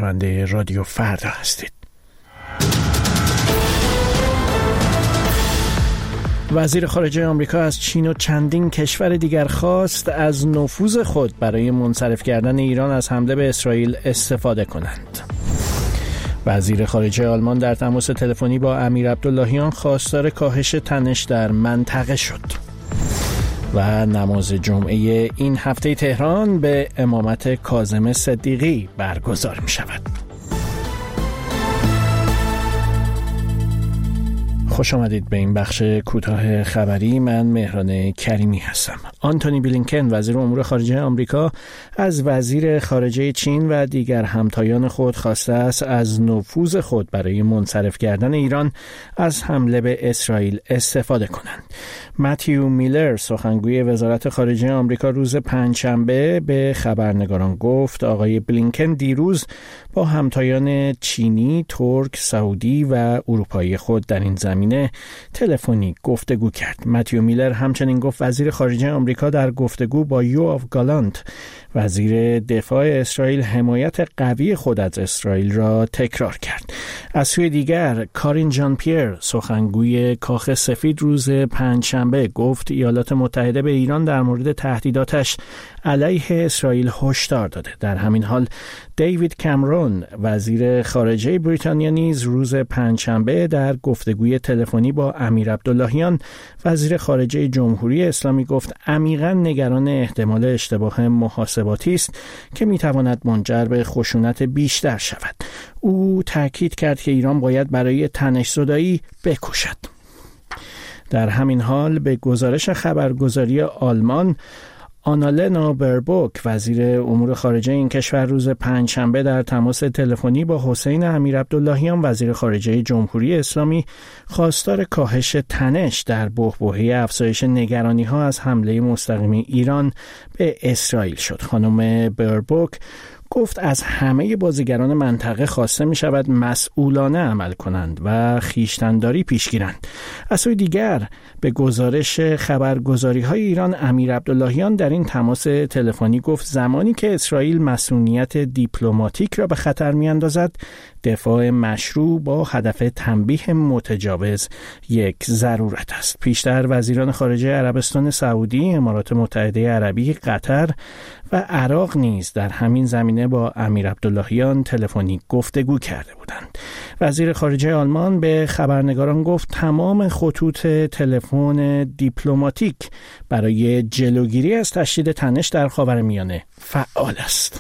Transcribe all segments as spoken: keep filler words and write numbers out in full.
شنونده رادیو فردا هستید. وزیر خارجه آمریکا از چین و چندین کشور دیگر خواست از نفوذ خود برای منصرف کردن ایران از حمله به اسرائیل استفاده کنند. وزیر خارجه آلمان در تماس تلفنی با امیر عبداللهیان خواستار کاهش تنش در منطقه شد. و نماز جمعه این هفته تهران به امامت کاظم صدیقی برگزار می شود. خوش آمدید به این بخش کوتاه خبری. من مهران کریمی هستم. آنتونی بلینکن وزیر امور خارجه آمریکا از وزیر خارجه چین و دیگر همتایان خود خواسته است از نفوذ خود برای منصرف کردن ایران از حمله به اسرائیل استفاده کنند. متیو میلر سخنگوی وزارت خارجه آمریکا روز پنجشنبه به خبرنگاران گفت آقای بلینکن دیروز با همتایان چینی، ترک، سعودی و اروپایی خود در این زمینه تلفنی گفتگو کرد. متیو میلر همچنین گفت وزیر خارجه آمریکا در گفتگو با یوآف گالانت وزیر دفاع اسرائیل حمایت قوی خود از اسرائیل را تکرار کرد. از سوی دیگر کارین ژان پیر سخنگوی کاخ سفید روز پنجشنبه گفت ایالات متحده به ایران در مورد تهدیداتش علیه اسرائیل هشدار داده. در همین حال دیوید کامرون وزیر خارجه بریتانیا نیز روز پنجشنبه در گفتگوی تلفنی با امیر عبداللهیان وزیر خارجه جمهوری اسلامی گفت عمیقاً نگران احتمال اشتباه محاسباتی است که میتواند منجر به خشونت بیشتر شود. او تاکید کرد که ایران باید برای تنش‌زدایی بکوشد. در همین حال به گزارش خبرگزاری آلمان آنالنا بربوک وزیر امور خارجه این کشور روز پنجشنبه در تماس تلفنی با حسین امیر عبداللهیان وزیر خارجه جمهوری اسلامی خواستار کاهش تنش در بحبوحه افزایش نگرانی‌ها از حمله مستقیم ایران به اسرائیل شد. خانم بربوک گفت از همه بازیگران منطقه خواسته می شود مسئولانه عمل کنند و خویشتن‌داری پیش گیرند. از سوی دیگر به گزارش خبرگزاری های ایران امیر عبداللهیان در این تماس تلفنی گفت زمانی که اسرائیل مسئولیت دیپلماتیک را به خطر می اندازد دفاع مشروع با هدف تنبیه متجاوز یک ضرورت است. پیشتر وزیران خارجه عربستان سعودی، امارات متحده عربی، قطر و عراق نیز در همین زمینه با امیر عبداللهیان تلفنی گفتگو کرده بودند. وزیر خارجه آلمان به خبرنگاران گفت تمام خطوط تلفن دیپلماتیک برای جلوگیری از تشدید تنش در خاورمیانه فعال است.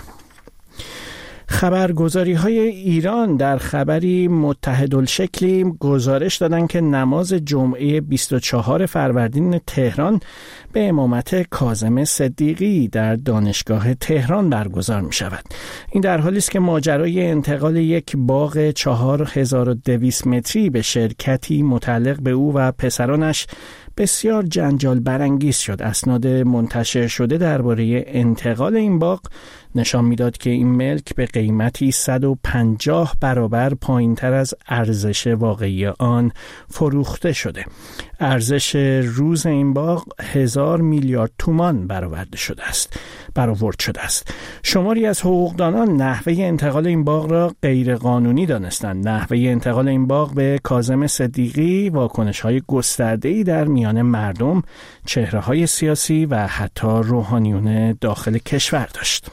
خبرگزاری های ایران در خبری متحدالشکلی گزارش دادند که نماز جمعه بیست و چهارم فروردین تهران به امامت کاظم صدیقی در دانشگاه تهران برگزار می شود. این در حالی است که ماجرای انتقال یک باغ چهار هزار و دویست متری به شرکتی متعلق به او و پسرانش بسیار جنجال برانگیز شد. اسناد منتشر شده درباره انتقال این باغ نشان میداد که این ملک به قیمتی صد و پنجاه برابر پایینتر از ارزش واقعی آن فروخته شده. ارزش روز این باغ هزار میلیارد تومان برآورده شده است. برآورد شده است. شماری از حقوقدانان نحوه انتقال این باغ را غیر قانونی دانستند. نحوه انتقال این باغ به کاظم صدیقی واکنش‌های گسترده‌ای در میان مردم، چهره‌های سیاسی و حتی روحانیون داخل کشور داشت.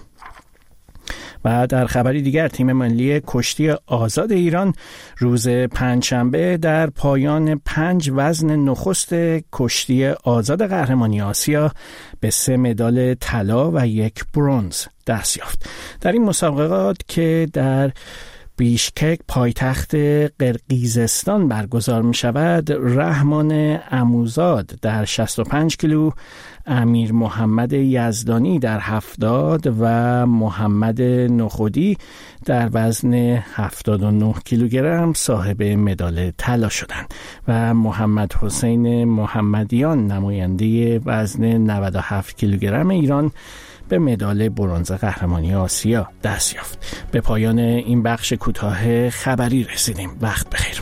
و در خبری دیگر تیم ملی کشتی آزاد ایران روز پنجشنبه در پایان پنج وزن نخست کشتی آزاد قهرمانی آسیا به سه مدال طلا و یک برنز دست یافت. در این مسابقات که در بیشکک پایتخت قرقیزستان برگزار می شود، رحمان عموزاد در شصت و پنج کیلو، امیر محمد یزدانی در هفتاد و محمد نخودی در وزن هفتاد و نه کیلوگرم صاحب مدال طلا شدند و محمد حسین محمدیان نماینده وزن نود و هفت کیلوگرم ایران به مدال برنز قهرمانی آسیا دست یافت. به پایان این بخش کوتاه خبری رسیدیم. وقت بخیر.